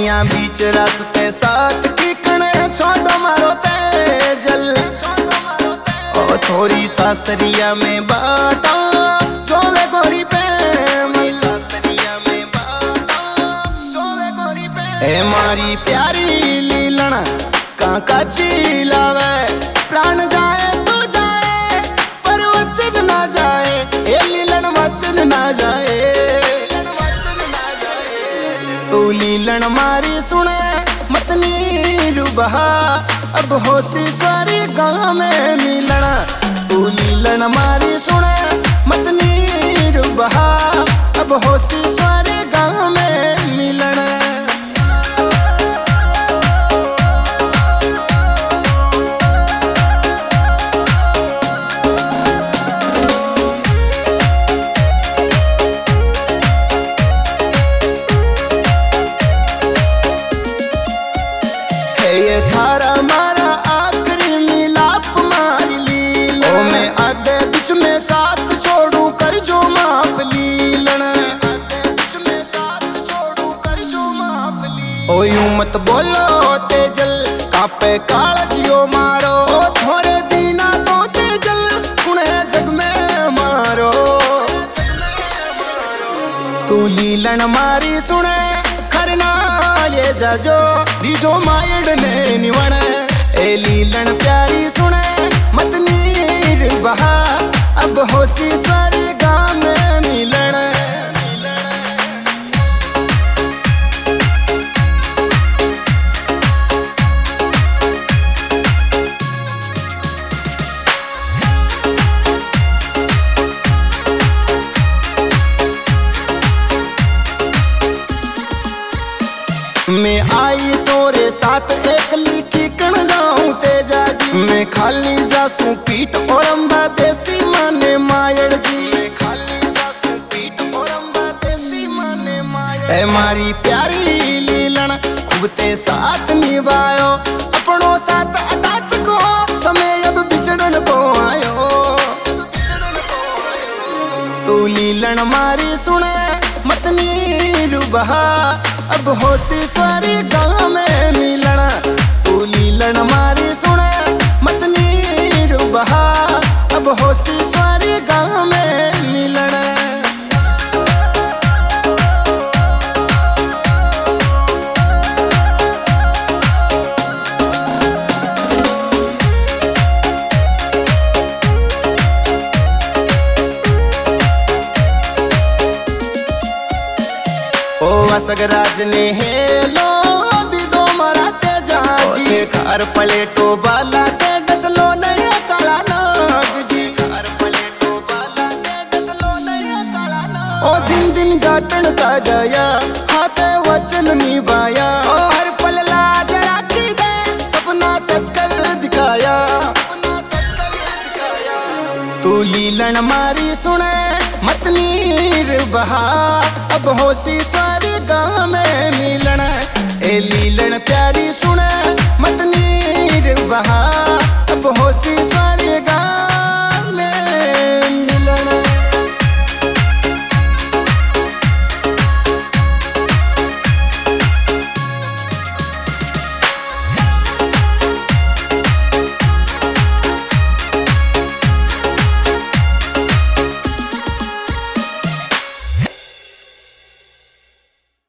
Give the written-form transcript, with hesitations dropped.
पहाड़ियां बीच रास्ते साथ किकने छोड़ो मारो तेजल ओ थोड़ी सासरिया में बाटा जोवे गोरी प्रेम सासरिया में बाटा जोवे गोरी प्रेम ए मारी प्यारी लीलन काका चिलावे प्राण जाए तो जाए पर वचन ना जाए ए लीलन वचन ना जाए तू लीलन मारी सुने मतनी रुबहा अब होशी स्वारी गाँव में मिलना तू लीलन मारी सुने मतनी रुबहा अब होशी स्वारी गाँव में मिलना ये थारा मारा आखिरी मिलाप मारी लीलन ओ मैं आधे बीच में साथ छोड़ू कर जो माप लीलन आधे बीच में साथ छोड़ू कर जो माप लीलन ओ यूं मत बोलो तेजल कापे काल जियो मारो ओ थोड़े दीना तो तेजल कुणे जग में मारो तू लीलन मारी सुने खरना ये जाजो दीजो मायड़ ने निवण ए लीलन प्यारी सुने मतनी बहा अब होशी सारे गाँव में मिलन मैं आई तोरे साथ एकली किकण जाऊं तेजा जी मैं खाली जासू पीठ और अम्बा देसी माने मायड़ जी मैं खाली जासू पीठ और अम्बा देसी माने मायड़ ए मारी प्यारी लीलन खूब ते साथ निभायो अपनो साथ अटात को समय अब बिछड़न को आयो तू लीलन मारी सुने मतनी रुबहा अब होशी स्वारी गाँव में मिलना तू लीलन मारी सुने मतनी रुबहा अब होशी स्वारी गाँव में मिलना असगराज ने हेलो दीदो मराते जाजी खार पलेटो बाला के डसलो नहीं काला नाग जी खार पलेटो बाला के डसलो नहीं काला नाग ओ दिन दिन जाटन का जाया हाथे वचन निभाया ओ हर पल लाज राखी दे सपना सच कर दिखाया सपना सच कर दिखाया तू लीलन मारी सुने मतनी रुबहा अब होशी स्वारी गाँव में मिलना ए लीलन प्यारी सुने मतनी रुबहा अब होशी स्वारी